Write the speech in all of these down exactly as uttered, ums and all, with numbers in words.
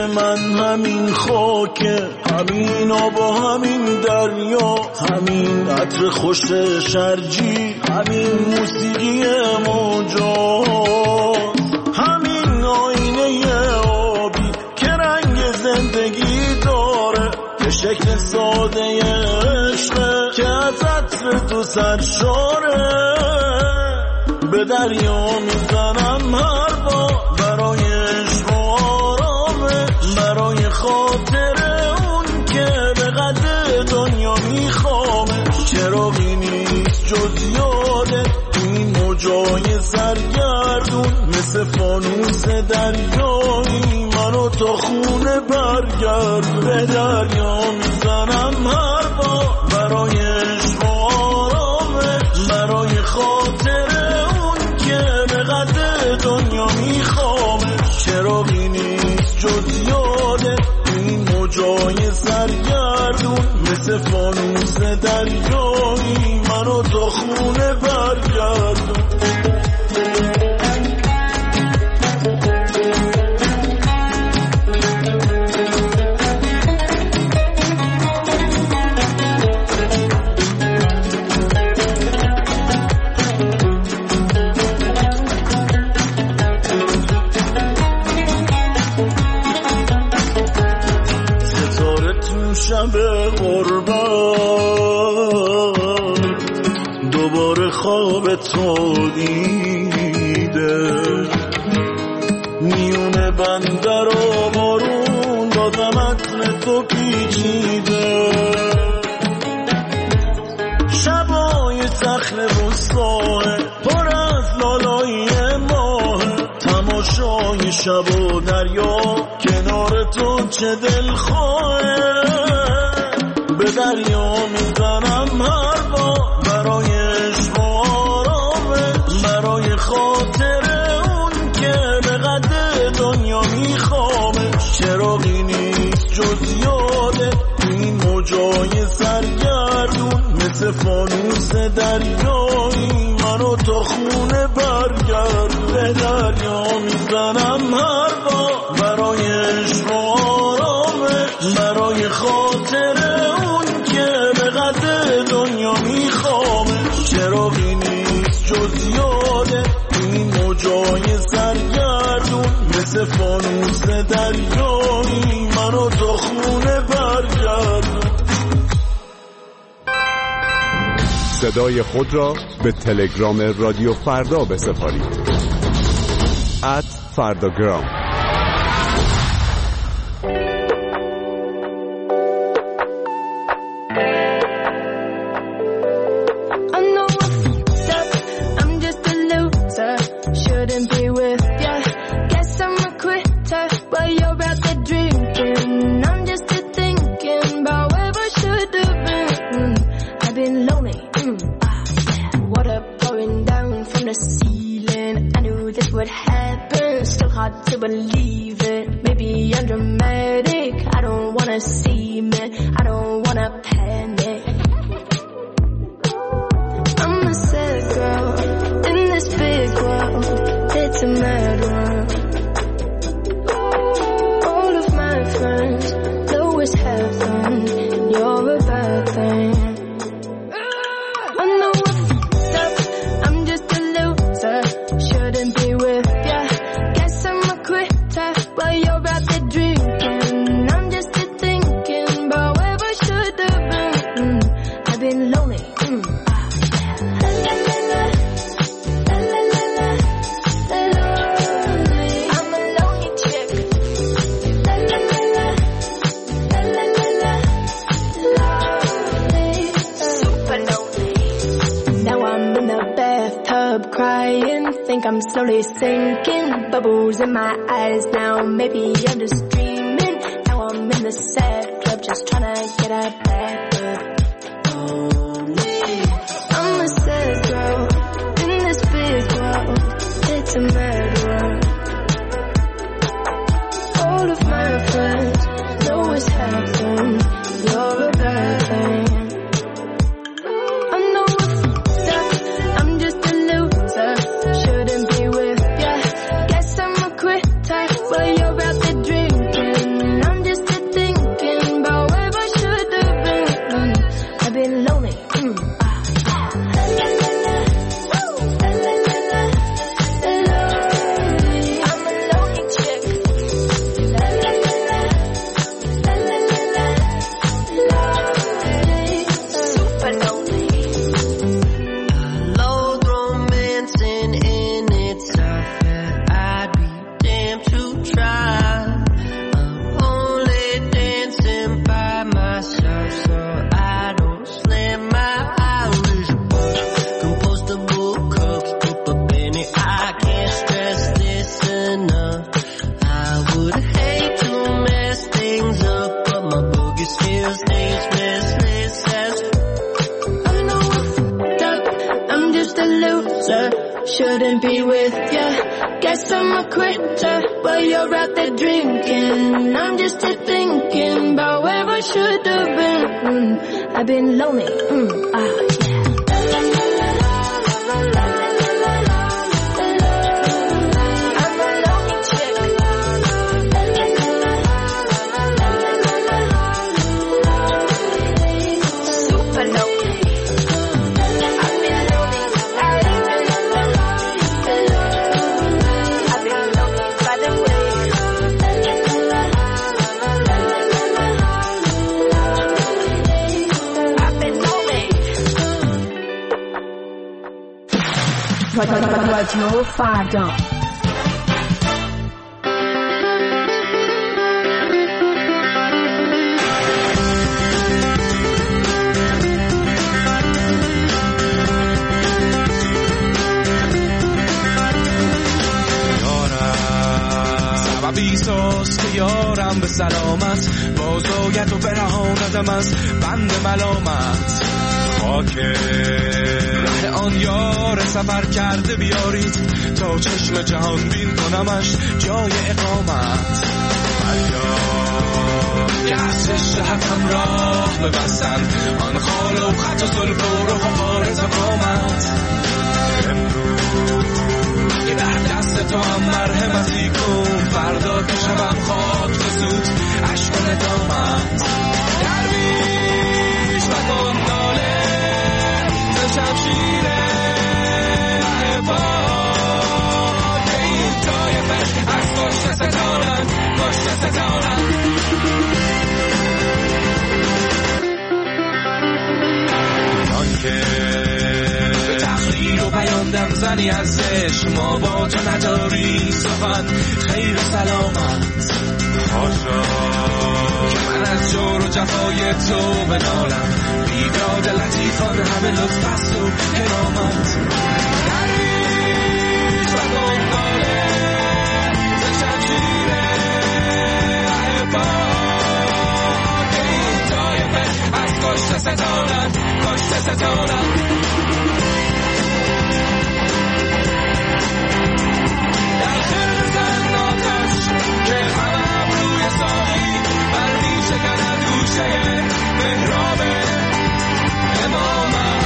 من همین خاکه، همین آب و همین دریا، همین عطر خوش شرجی، همین موسیقی موجات، همین آینه آبی که رنگ زندگی داره، به شکل ساده عشقه که از عطر تو سرشاره. به دریا میزنم هر بار برای عشق و آرامش، برای خاطر اون که به قدر دنیا میخوامش. چراغی نیست جز یاده این موجای سرگردون، مثل فانوس دریایی منو تا خونه برگرد. به دریا میزنم هر بار برای عشق و آرامش، برای خاطر اون که به قدر دنیا میخوامش. چراغی نیست جز یاده این موجای سرگردون، مثل فانوس دریایی منو تا خونه برگردون. شب غربت دوباره خواب تو دیده، میونه بندر و بارون بازم عطر تو پیچیده. شبای صخره روستاه پر از لالایی ماه، تماشای شب و دریا کنار تو چه دلخواهه. به دریا میزنم هر بار برای عشق و آرامش، برای خاطر اون که به قدر دنیا میخوامش. چراغی نیست جز یاده این موجای سرگردون، مثل فانوس دریایی منو تا خونه برگرد. به دریا میزنم هر بار برای عشق و آرامش، برای خاطر اون که به قدر دنیا میخوامش. چراغی نیست جز یاده این موجای سرگردون، مثل فانوس دریایی منو تا خونه برگرد. صدای خود را به تلگرام رادیو فردا بسپارید. ات فرداگرام. To believe it, maybe I'm dramatic. I don't wanna see me, I don't wanna panic. I'm a sad girl in this big world. It's a mad world. All of my friends know it's heaven. You're a bad thing. I know I'm f***ed up. I'm just a loser. Shouldn't be with ya. While you're out there drinking, I'm just thinking about where I should have been. Mm, I've been lonely. Mm, ah, yeah. La la la la, la la la la, lonely. I'm a lonely chick. La la la la, la la la la, lonely, super lonely. Now I'm in the bathtub crying, think I'm slowly sinking. Bubbles in my eyes now, maybe I'm just dreaming. Now I'm in the sad club, just trying to get out back up. I'm a sad girl in this big world. It's a mad world. All of my friends know it's heaven. You're a bad thing. I know I'm f***ed up. I'm just a loser. Shouldn't be with ya. Guess I'm a quitter. While you're out there drinking, Mm, ah, yeah. La, la, la, la, la, la, la, lonely. I'm a lonely chick. La, la, la, la, la, la, la, la, lonely. Super lonely. Loathe romancing in itself, yeah, I'd be damned to try. I'm only dancing by myself, so I don't slam my Irish bar. Compostable cups, put a penny, I can't stress this enough. I would hate to mess things up, but my boogie still stays restless as I'm no duck, I'm just a loser. Shouldn't be with ya. Guess I'm a quitter, but you're out there drinking. I'm just here thinking about where I should have been. Mm, I've been lonely. Mm, ah, yeah. La, la, la, la, la, la, la, la, la, la. I'm a lonely chick. La, la, la, la, la, la, la, la, lonely. Super lonely. I've been lonely. I've been lonely. I've been lonely by the way. I've been lonely. رادیو فردا. سببی ساز که یارم به سلامت بازاید و برهاندم از بند ملامت. خاک ره آن یار سفر کرده بیارید تا چشم جهان بین کنمش جای اقامت. فریاد که از شهرم راه ببستن آن خال و خط و زلف و رخ و آرز و قامت. امروز که در دست تو هم مرحمتی کن، فردا که شبم خاک بسود عشق و ندامت. درویش و گنداله ز شمشیر عباد که این طایفه از کشته ستانند کشته ستانند. آن که به تقریر و بیان دم زنی ازش ما با تو نداری سخن خیر و سلامت. خاشا که من از جور و جفای تو بنالم، بیداد لطیفان همه لطف است و کرامت. درویش و گنداله ز شمشیر عباد که این طایفه از کشته ستانند کشته ستانند. در خرزن آتش که همم روی ساقی برمی شکند گوشه محراب امامت.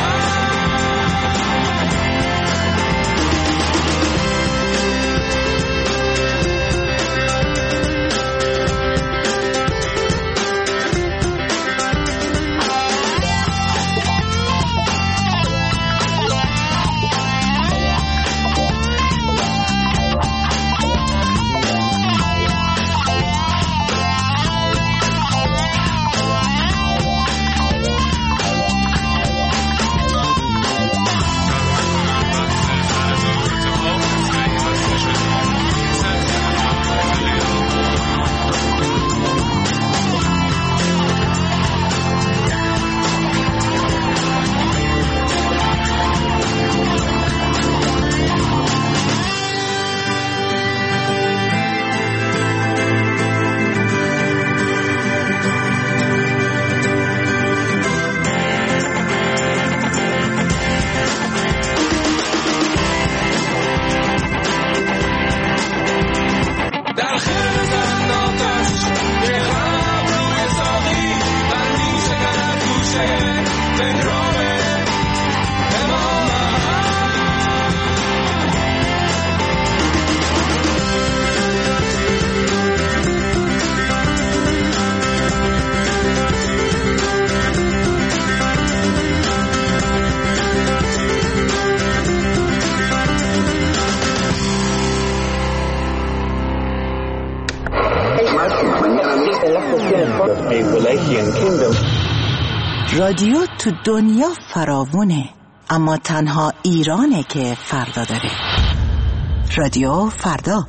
رادیو تو دنیا فراوونه، اما تنها ایرانه که فردا داره. رادیو فردا.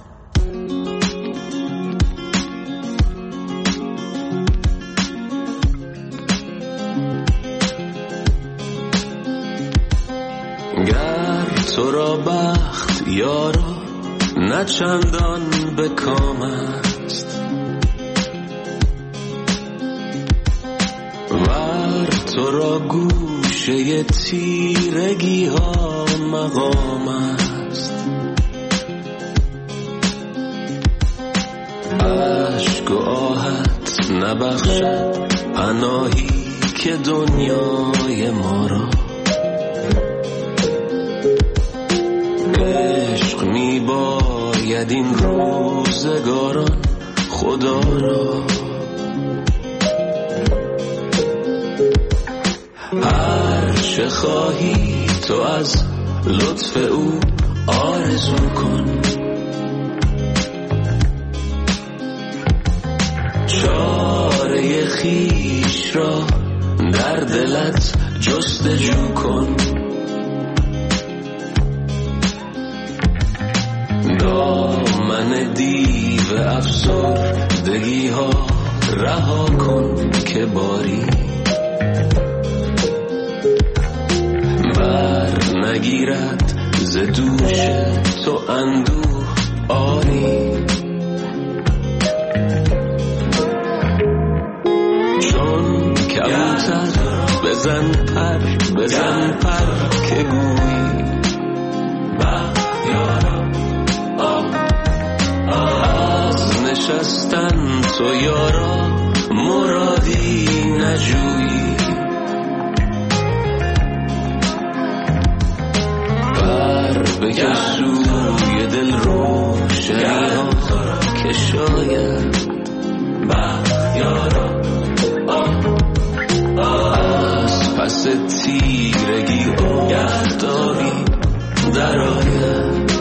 گر تو را بخت یارا نه چندان به کام است، ور تو را گوشه تیرگی ها مقام است. عشق و آهت نبخشد پناهی که دنیای ما را، عشق می باید این روزگاران خدا را. هر چه خواهی تو از لطف او آرزو کن، چاره خویش را در دلت جستجو کن. دامن دیو افسردگی ها رها کن که باری بر نگیرد ز دوش تو اندوه آری. چون کبوتر بزن پر بزن پر که گویی بختیارا از نشستن تو یارا مرادی نجویی. بر بکش سوی دل روشنی ها که شاید بختیارا از پس تیرگی آفتابی در آید.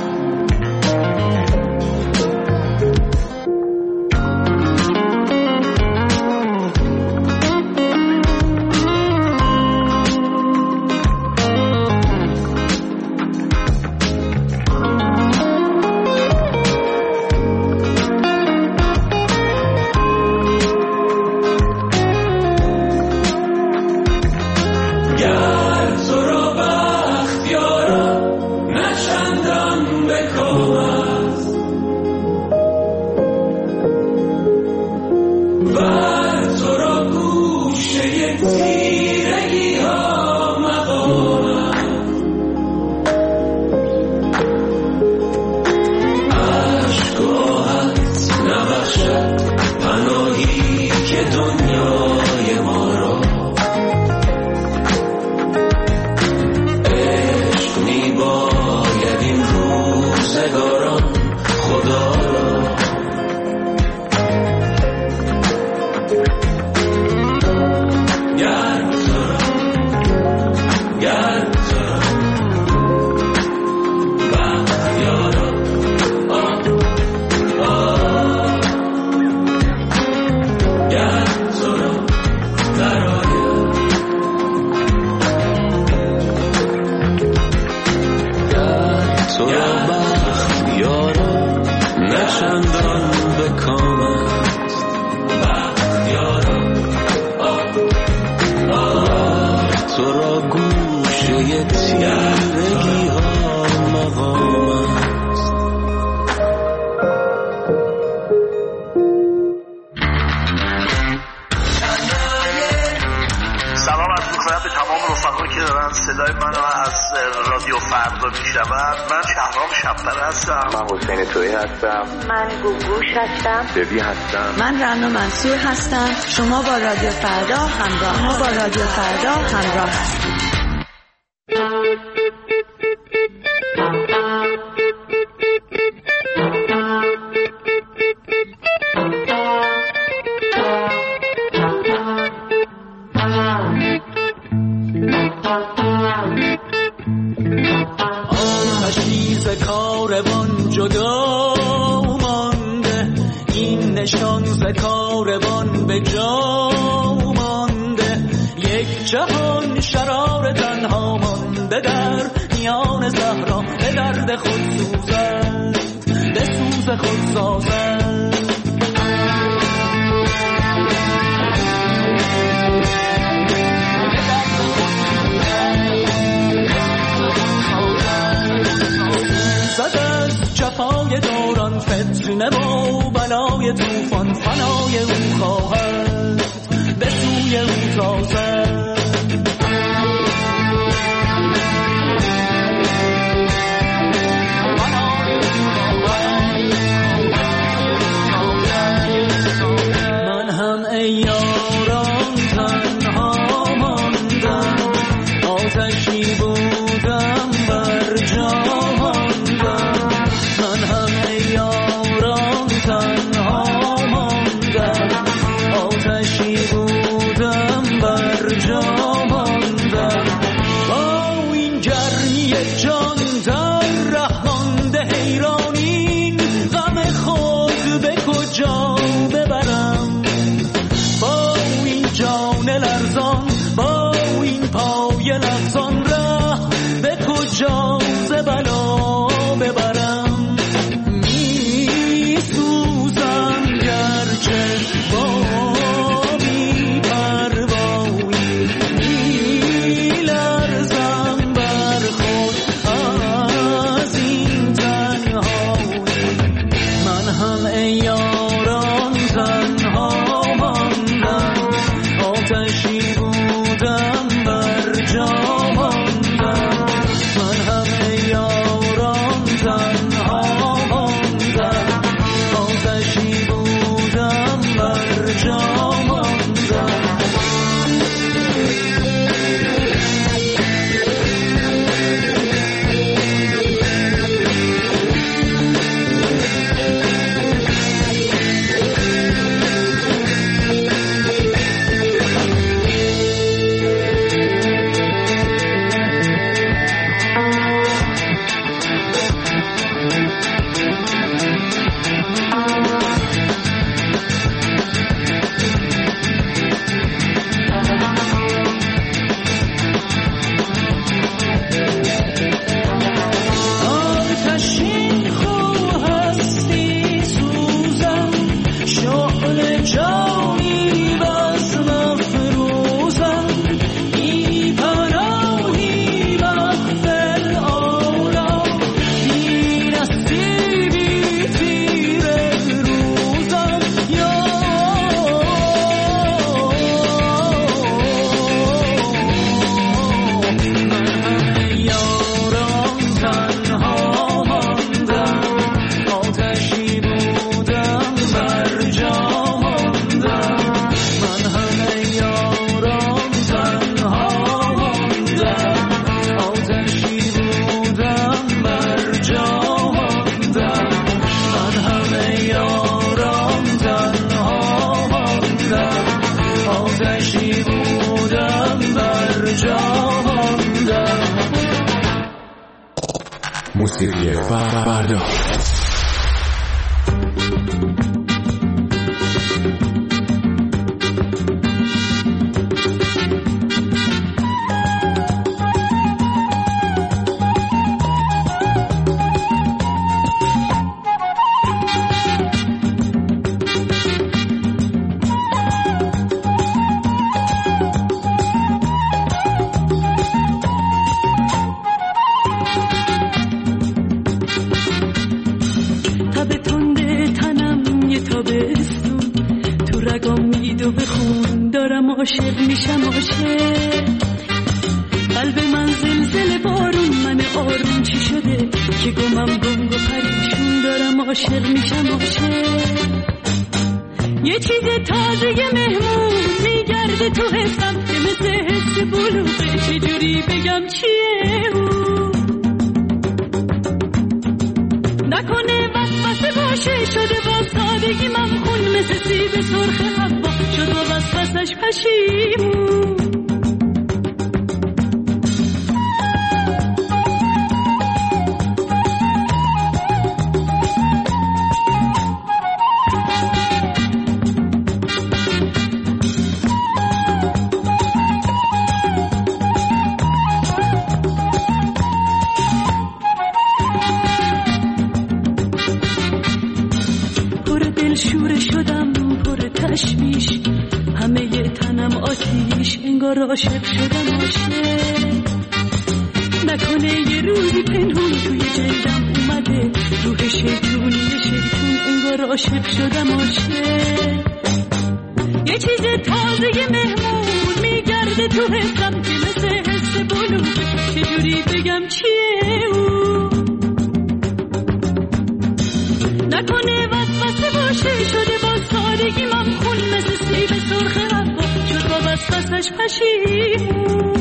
من رنا منصور هستم. شما با رادیو فردا همراه ما با رادیو فردا همراه هستید. نشان ز کاروان به جا مانده، یک جهان شرار تنها مانده در میان صحرا به درد خود سوزد به سوز خود سازد زد از جفای دوران فتنه و بلای توفان فنای او خواهد به سوی او تازد من هم ای یاران تنها ماندم آتشی بودم بر جا ماندم من هم ای یاران تنها ماندم آتشی بودم بر جا ماندم با این گرمی جان در ره مانده حیرانین غم خود به کجا ببرم با این جان لرزان با این پای لرزان ره به کجا ز بلا ببرم می سوزم گرچه با بی پروایی می لرزم بر خود از این تنهایی من هم ای یاران تنها ماندم آتشی بودم بر جا ماندم من هم ای یاران تنها ماندم آتشی بودم بر جا ماندم آتشین خو هستی سوزم شعله جانی بس مفروزم بی پناهی مغفل آلا بی نصیبی تیر روزم یا من هم یاران تنها ماندم آتشی بودم بر جا ماندم من هم یاران تنها ماندم آتشی بودم بر جا ماندم من هم یاران تنها ماندم آتشی بودم بر جا ماندم موسیقی فردا. تب تنده تنم یه تابستون تو رگام میدو به خون دارم عاشق میشم عاشق قلب من زلزله بارون من آروم چی شده که گمم گنگ و پریشون دارم عاشق میشم عاشق یه چیز تازه مهمون میگرده تو حسم که مثل حس بلوغه چجوری بگم چیه اون نکنه وسوسه باشه شده با سادگی ممخون مثل سیب سرخ حوا شد و وسوسش پشیمون عاشق شدم عاشق. نکنه یه روزی پنهون توی جلدم اومده روح شیطونی شیطون انگار عاشق شدم عاشق. یه چیز تازه مهمون میگرده تو حسم که مثل حس بلوغ، چجوری بگم چیه او؟ نکنه وسوسه باشه شده با سادگی من خون مثل سیب سرخ حوا شد با وسوسش پشیمون.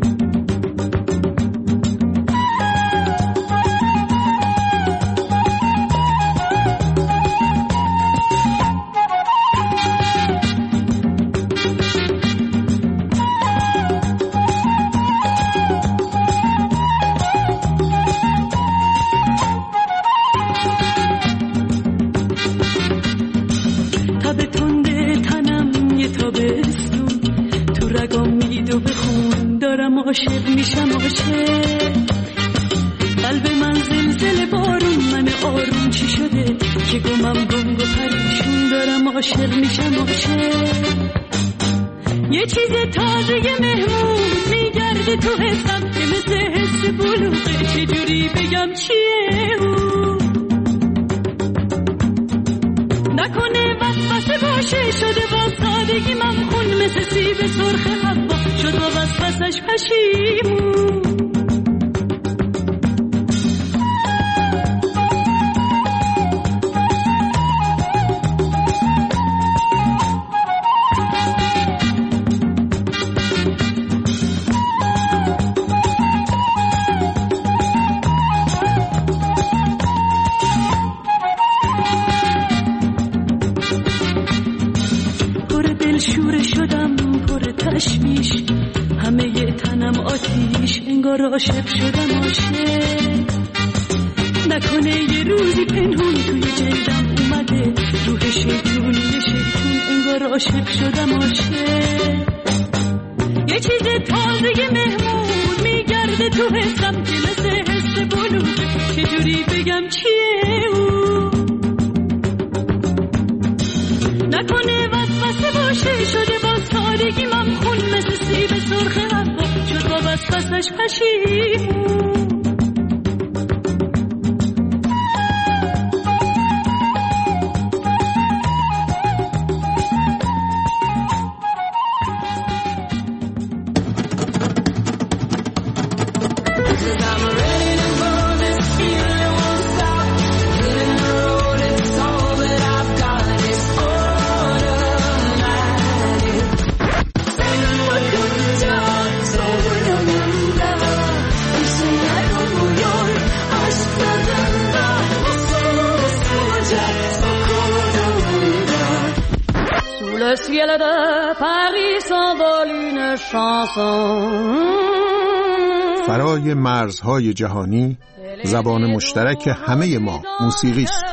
عاشق میشم عاشق. قلب من زلزله بارون من آروم چی شده که گمم گنگ و پریشون دارم عاشق میشم عاشق. یه چیز تازه مهمون میگرده تو حسم که مثل حس بلوغه، چجوری بگم چیه او؟ نکنه وسوسه باشه شده با سادگی من خون مثل سیب سرخ حوا شد با وسوسش پشیمون. عاشق شدم عاشق. نکنه یه روزی پنهون توی جلدم اومده روح شیطونی شیطون انگار عاشق شدم عاشق. یه چیز تازه مهمون میگرده تو حسم که مثل حس بلوغه، چجوری بگم چیه او؟ نکنه وسوسه باشه شده با سادگی من خون مثل سیب سرخ حوا شد با وسوسش پشیمون. Le ciel de Paris s'envole une chanson. فرای مرزهای جهانی، زبان مشترک همه ما موسیقی است.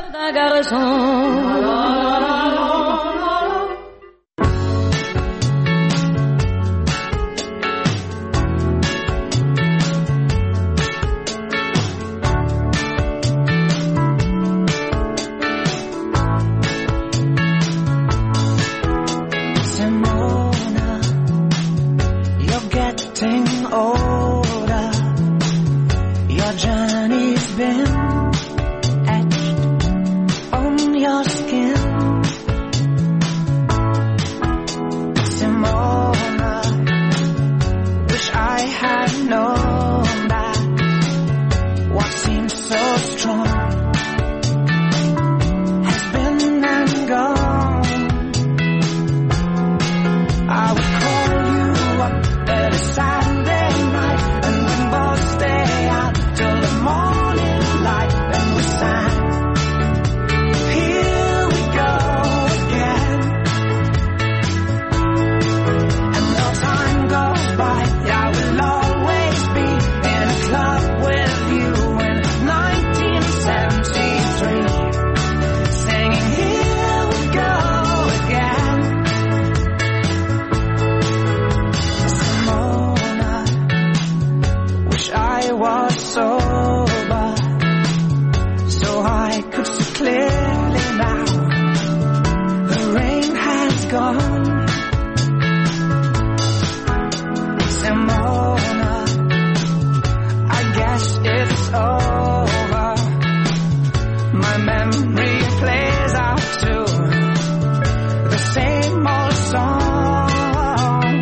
it's over, my memory plays out to the same old song.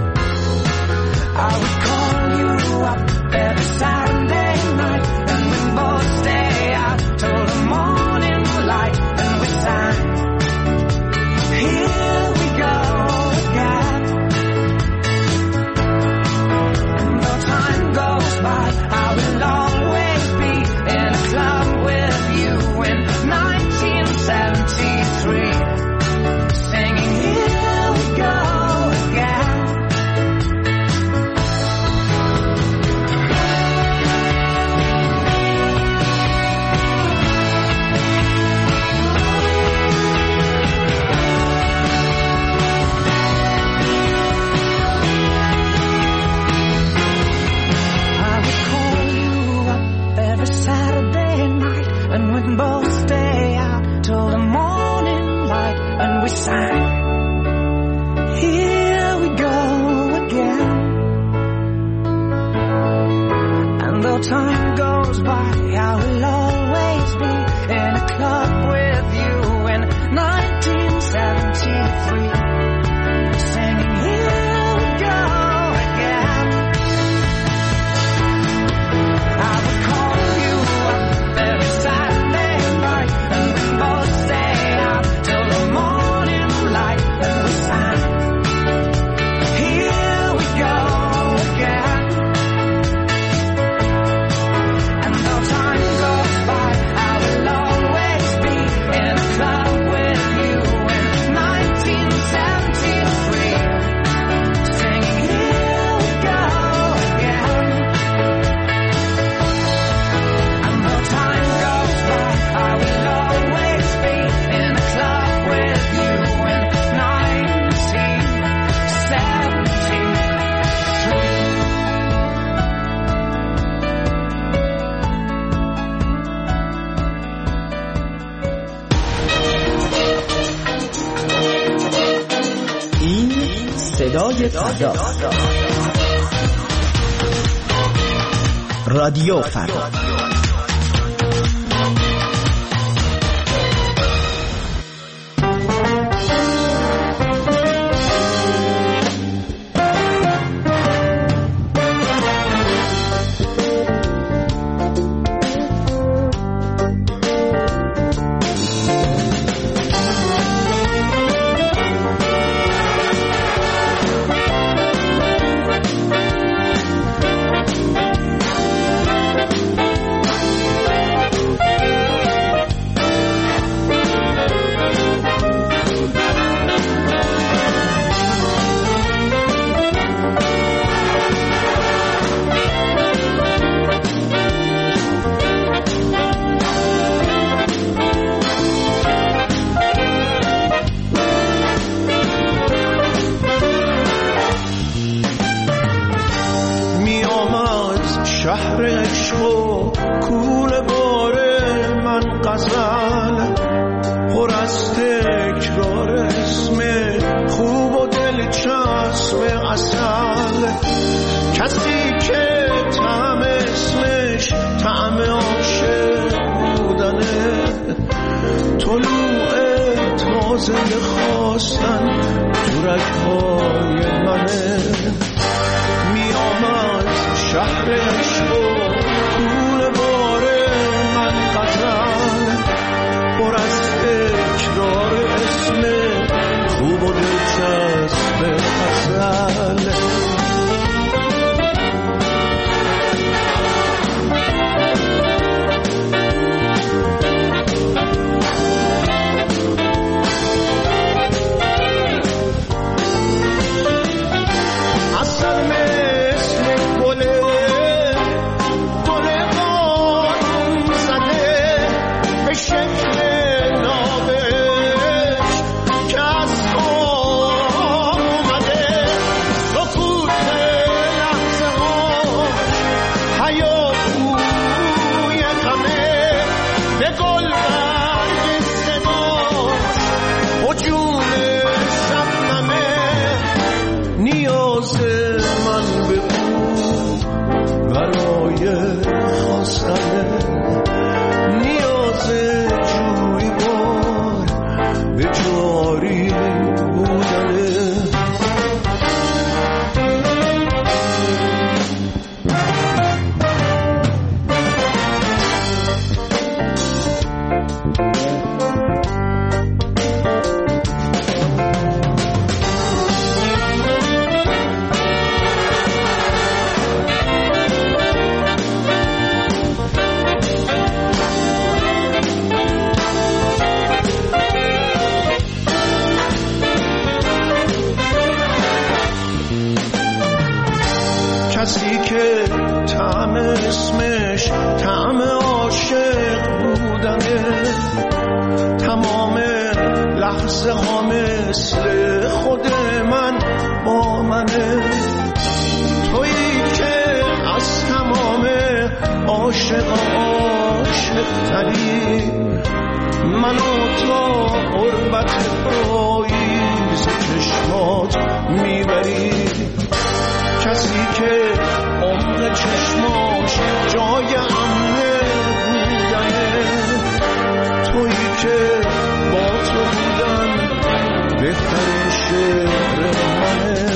I would call you up every Saturday night, and we both stay out till the morning light, and we sang, here we go again. And though time goes by, I will always be in a club with you in nineteen seventy-three, singing here we go again. I would call you up every Saturday night, and we'd both stay out till the morning light, and we sang, here we go again. And though time goes by, I will always be in a club with you in nineteen seventy-three, singing here we go again. I would call you up every Saturday night, and we both stay out till the morning light, and we sang, here we go again. And though time goes by, I will always be in a club with you in nineteen seventy-three, singing here we go again. And though time goes by, I will always be in a club with you in nineteen seventy-three. این صدای فردا، رادیو فردا. شهر عشق و کوله باره من غزل پر از تکرار اسم خوب و دلچسب اصل، کسی که طعم اسمش طعم عاشق بودنه، طلوع تازه خواستن تو رگ‌های منه. میام از شهر عشق و کوله باره من غزل پر از تکرار اسم خوب و دلچسب اصل. نیاز من به او برای خواستنه نیاز جویبار به جاری بودنه کسی که طعم اسمش طعم عاشق بودنه تمام لحظه ها مثل خود من با منه تویی که از تمام عاشق عاشق تری منو تا قربت پاییز چشمات میبری کسی که عمق چشماش جای امنه بودنه تویی که با تو بودن بهترین شعر منه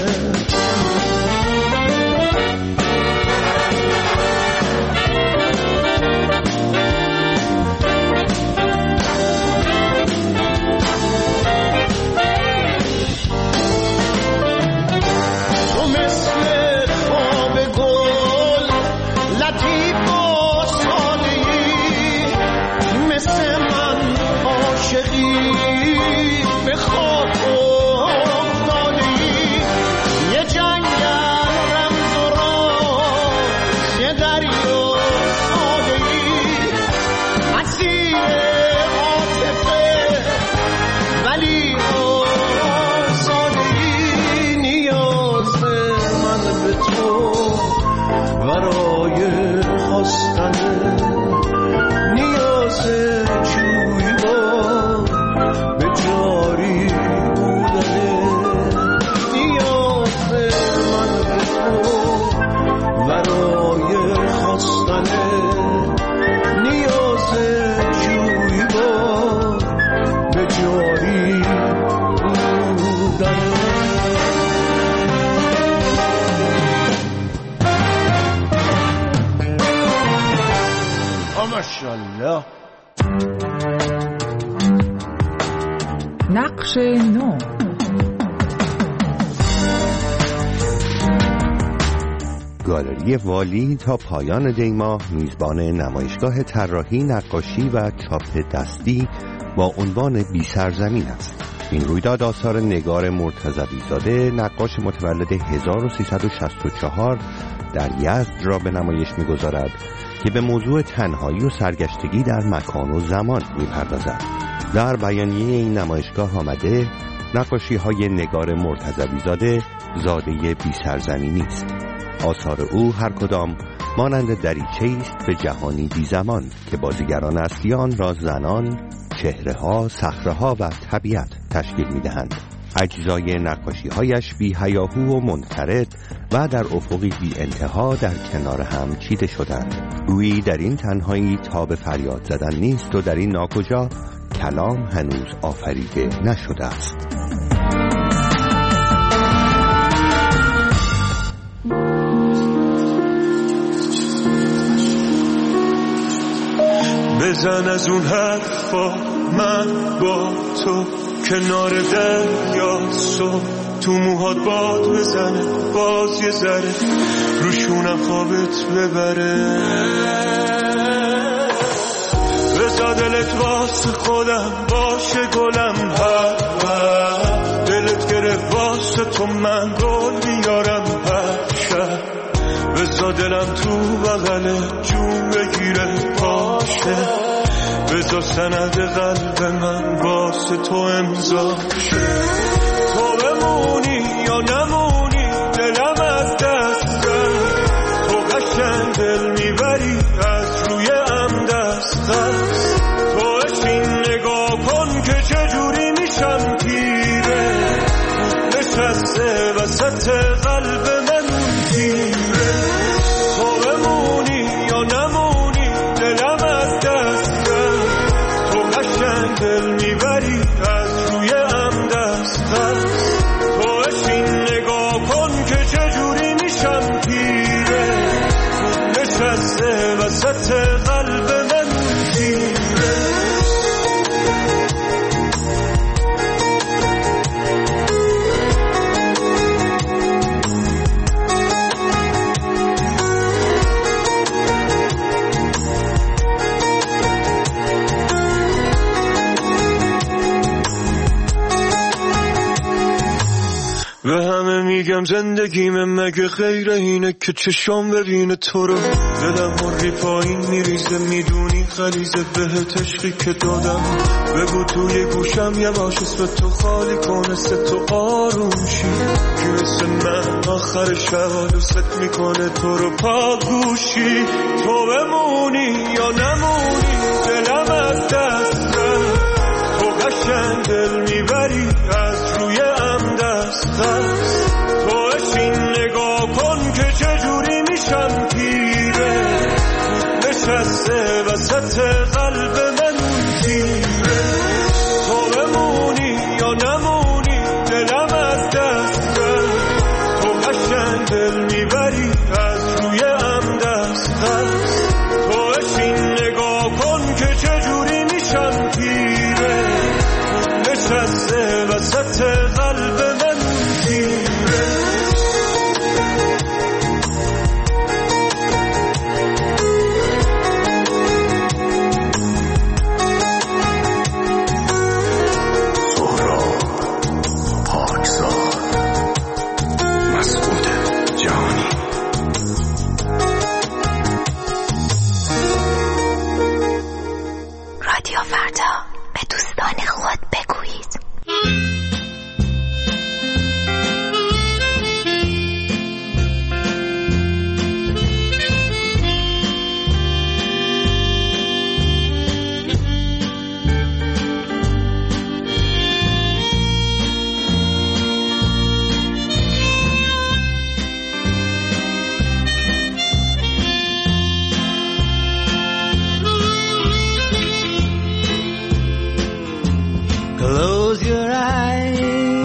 ماشاءالله. نقش نو. گالری والی تا پایان دی ماه میزبان نمایشگاه طراحی، نقاشی و چاپ دستی با عنوان بی سرزمین است. این رویداد آثار نگار مرتضوی زاده، نقاش متولد هزار و سیصد و شصت و چهار در یزد را به نمایش می‌گذارد که به موضوع تنهایی و سرگشتگی در مکان و زمان می‌پردازد. در بیانیه این نمایشگاه آمده نقاشی‌های نگار مرتضوی زاده زاده بی سرزمینی است. آثار او هر کدام مانند دریچه‌ای است به جهانی بی زمان که بازیگران اصلی آن را زنان، چهره‌ها، صخره‌ها و طبیعت تشکیل می‌دهند. اجزای نقاشی‌هایش بی هیاهو و منفرد و در افقی بی انتها در کنار هم چیده شدند. گویی در این تنهایی تاب فریاد زدن نیست و در این ناکجا کلام هنوز آفریده نشده است. بزن از اون حرفا من با تو کنار دریا صبح تو موهات باد بزنه باز یه ذره روشونم خوابت ببره بزا دلت واسه خودم باشه گلم هر هر دلت گرفت واسه تو من گل میارم هر شب بزا دلم تو بغل جون بگیره پاشه بزا سند قلب من واسه تو امضا شه تو بمونی یا نمونی دلم از دستم تو قشنگ دل میبری از روی ام دست دست تو اشین نگاه کن که چجوری میشم تیره نشسته وسط قلب من تیره تو بمونی یا نمونی نشسته وسط قلب من تیره. به همه میگم زندگیم مگه غیر اینه که چشام ببینه تو رو. دلم مردی پایین میریزه میدونی خلیزه بهت عشقی که دادم. بگو توی گوشم یه باش اسم تو خالی کنه ست تو آروم شی که مثل من آخر شب دوست میکنه تو رو پاگوشی. تو بمونی یا نمونی دلم از دست رفت. تو قشنگ دل میبری از روی ام دست دست. تو اشین نگاه کن که چجوری میشم پیره. نشسته وسط قلب من تیره. تو بمونی یا نمونی دلم از دست رفت. تو قشنگ دل میبری از روی ام دست دست. تو اشین نگاه کن که چجوری میشم پیره. نشسته وسط قلب من تیره. سهراب پاکزاد مسعود جهانی. رادیو فردا، به دوستان خود بگویید. Close your eyes,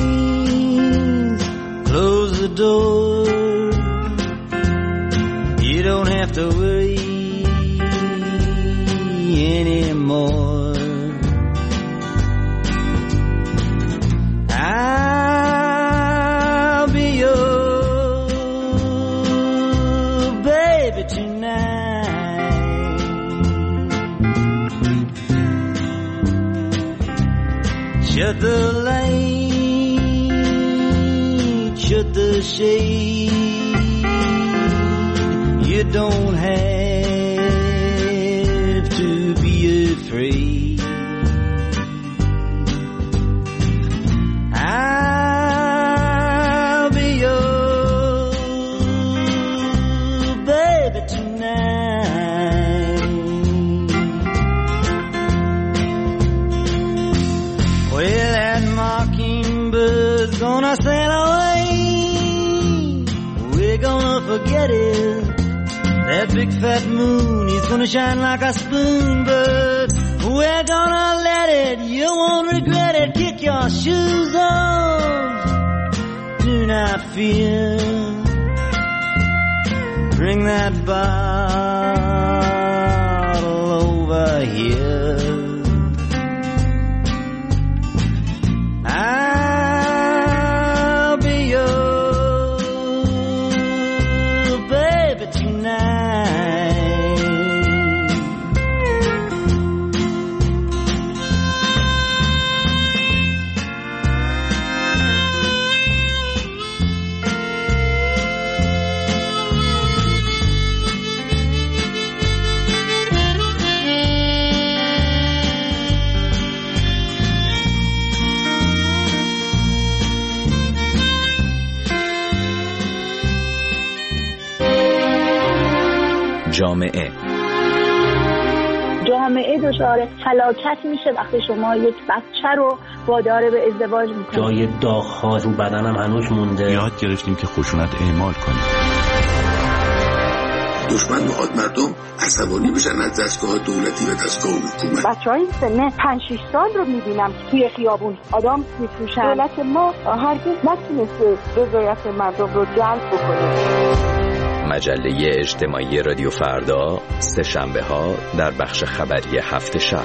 close the door. You don't have to worry anymore. I'll be your baby tonight. Shut the light, shut the shade. You don't have to be afraid. I'll be your baby tonight. Well, that mockingbird's gonna sail away. We're gonna forget it. That big fat moon is gonna shine like a spoon, but we're gonna let it. You won't regret it. Kick your shoes off. Do not fear. Bring that bottle over here. I'll be your baby tonight. جامعه جامعه دچار فلاکت میشه وقتی شما یک بچه رو وادار به ازدواج میکنید. جای داغ‌ها رو بدنم هنوز مونده. یاد گرفتیم که خشونت اعمال کنیم. دشمن میخواد مردم عصبانی بشن از دستگاه دولتی و دستگاه حکومت. بچه‌های سن پنج شش سال رو میبینم توی خیابون آدم میفروشن. دولت ما هرگز نتونسته رضایت مردم رو جلب بکنه. مجله اجتماعی رادیو فردا، سه شنبه ها در بخش خبری هفت شب.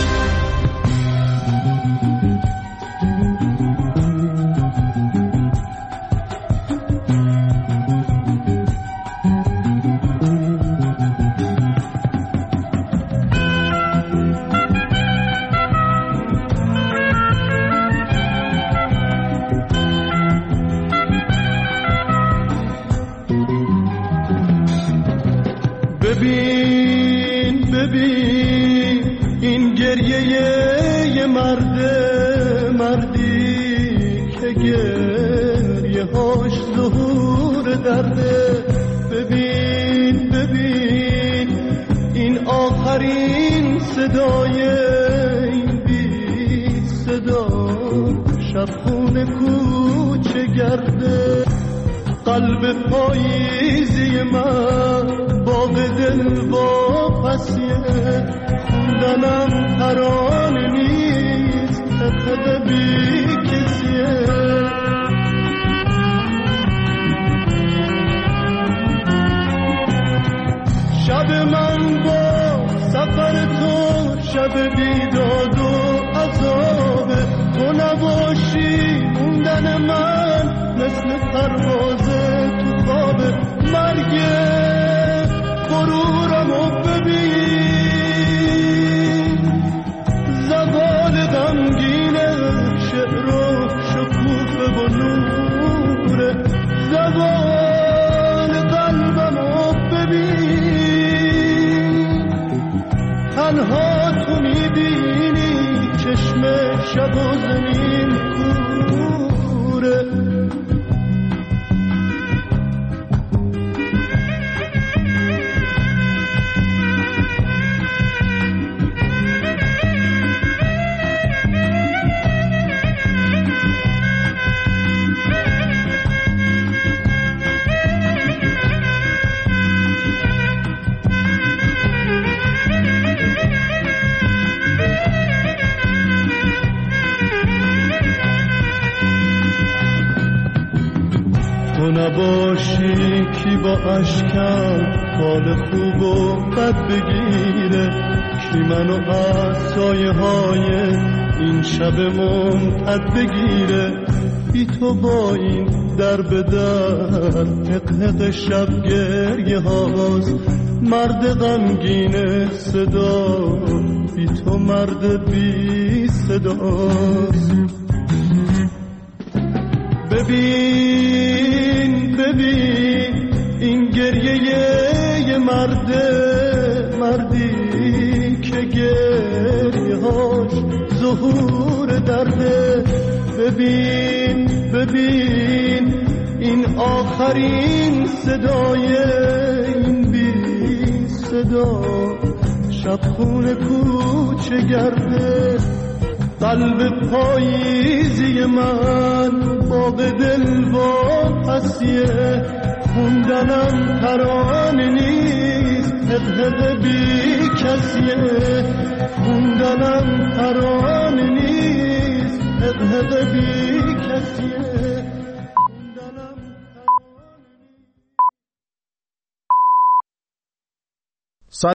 ببین ببین این گریه یه مرده، مردی که گریه هاش ظهور درده. ببین ببین این آخرین صدای این بی صدا، شبخونه کوچه گرده. قلب پاییزی من باغ دل با پسیه، خوندنم ترانه نیست تقد بی کسیه. شب من با سفر تو شب بیداد و عذابه، تو نباشی موندن من مثل پرواز تو خواب. مرگ غرورمو ببین، زوال غمگینه، شعر و شکوفه و نوره. زوال قلبمو ببین، تنها تو میبینی چشم شب و زمین کوره. تو نباشی کی با اشکم حال خوب و بد بگیره، کی منو از سایه های این شب منتد بگیره. بی تو با این در به در حقحق شب گریه هاست، مرد غمگین صدا بی تو مرد بی صداست. ببین ببین این گریه یه مرده، مردی که گریه هاش ظهور درده. ببین ببین این آخرین صدای این بی صدا، شبخونه کوچه گرده. قلب پاییزی من باغ دل با پسیه، خوندنم ترانه نیست حقحق بی کسیه. خوندنم ترانه نیست حقحق بی کسیه.